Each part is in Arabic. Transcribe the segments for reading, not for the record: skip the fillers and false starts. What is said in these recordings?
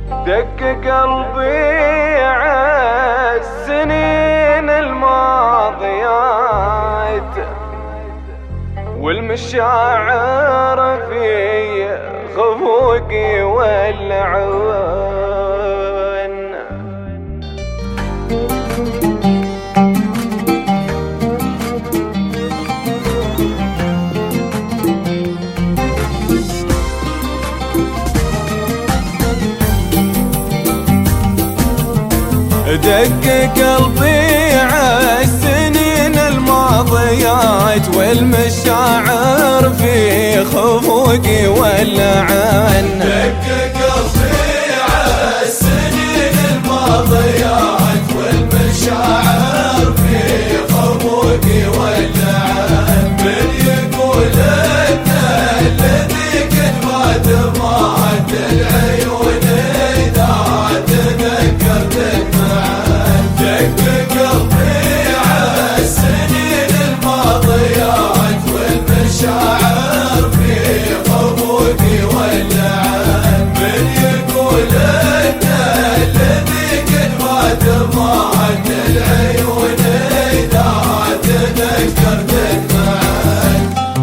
دق قلبي عالسنين الماضيات والمشاعر في خفوقي والعون. دق قلبي عالسنين الماضيات والمشاعر في خفوقي والعن. دق قلبي عالسنين الماضيات والمشاعر في خفوقي والعن. من يقول ان الذي قد مات مات العيون اذا تذكرتك معاه. دق قلبي عالسنين الماضيات والمشاعر في خفوقي والعن. من يقول ان الذي قد مات مات العيون اذا تذكرتك معاه.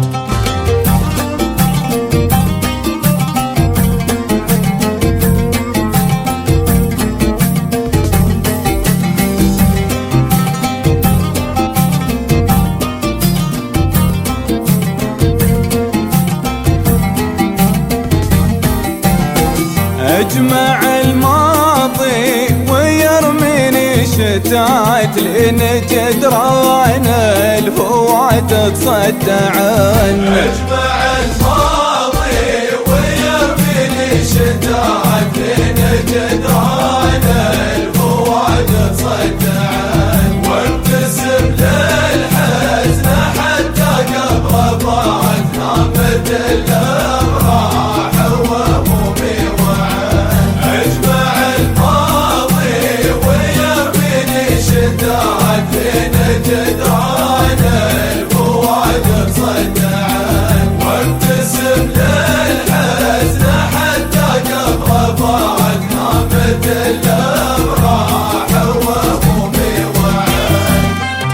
اجمع الماضي ويرميني شتات لين جدران الفوات تصدعن. اجمع الماضي ويرميني شتات لين جدران الفوات تصدعن. وابتسم للحزن حتى قبل ضاعت نامت الافراح وهمومي وعن. اجمع الماضي ويرميني شتات لين جدران الفوات تصدعن. وابتسم للحزن حتى قبل ضاعت نامت الافراح وهمومي وعن.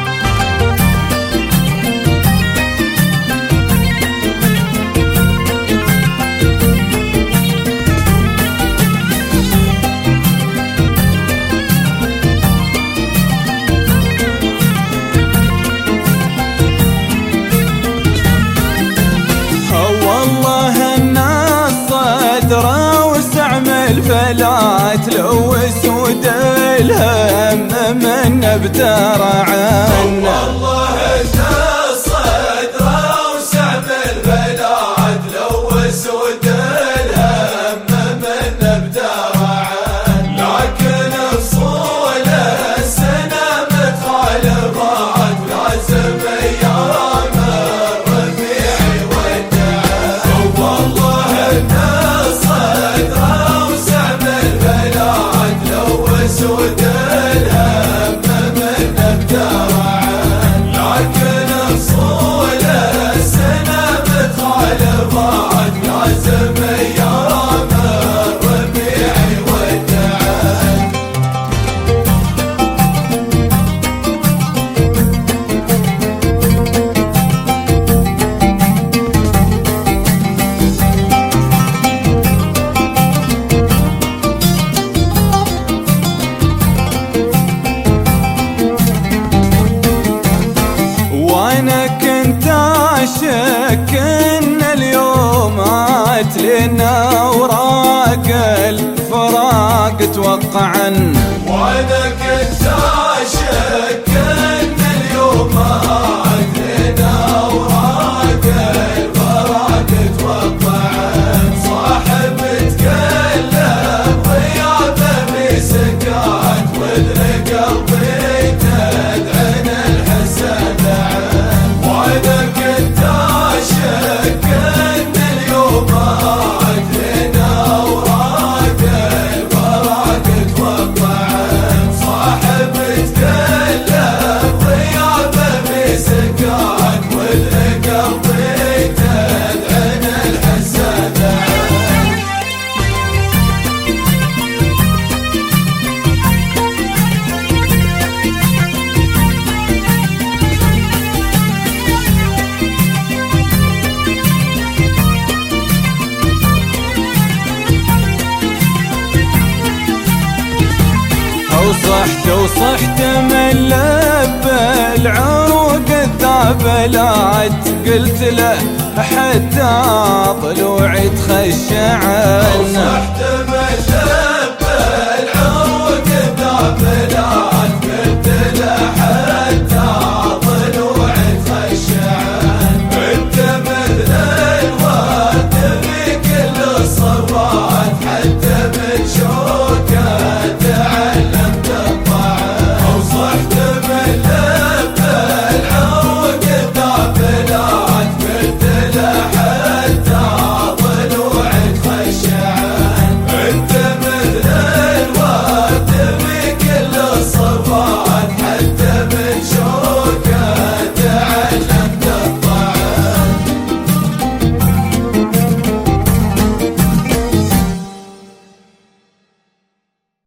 والله ان الصدر وسع من الفلات لو سود الهم من بترعن. والله ان الصدر وسع من الفلات لو سود الهم من بترعن. لكن فصول السنه متخالفات لازم ايام الربيع والدعم. والله ان الصدر وسع من الفلات لو سود الهم من بترعن. لكن فصول السنه متخالفات لازم ايام الربيع والدعم. وانا كنت اشك ان اليومات لنا اوراق الفراق توقعن. وانا كنت اشك ان اليومات لنا اوراق الفراق توقعن. صاحب تكلم غيابه بسكات واذن قلبي تدعن الحسن عن. وانا كنت اشك ان اليومات لنا اوراق الفراق توقعن. صاحب تكلم وصحت من لب العروق الذابلات، قلت له حتى ضلوعي تخشعن.